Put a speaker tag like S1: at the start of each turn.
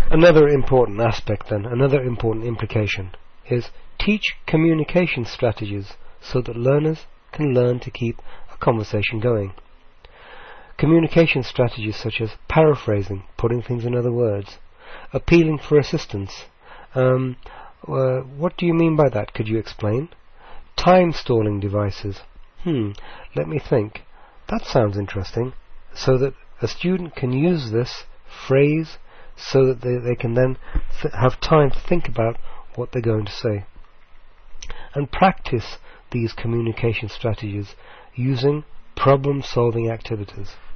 S1: Another important aspect then, another important implication is teach communication strategies so that learners can learn to keep a conversation going. Communication strategies such as paraphrasing, putting things in other words, appealing for assistance. What do you mean by that? Could you explain? Time stalling devices. Let me think. That sounds interesting. So that a student can use this phrase so that they can then have time to think about what they're going to say. And practice these communication strategies using problem-solving activities.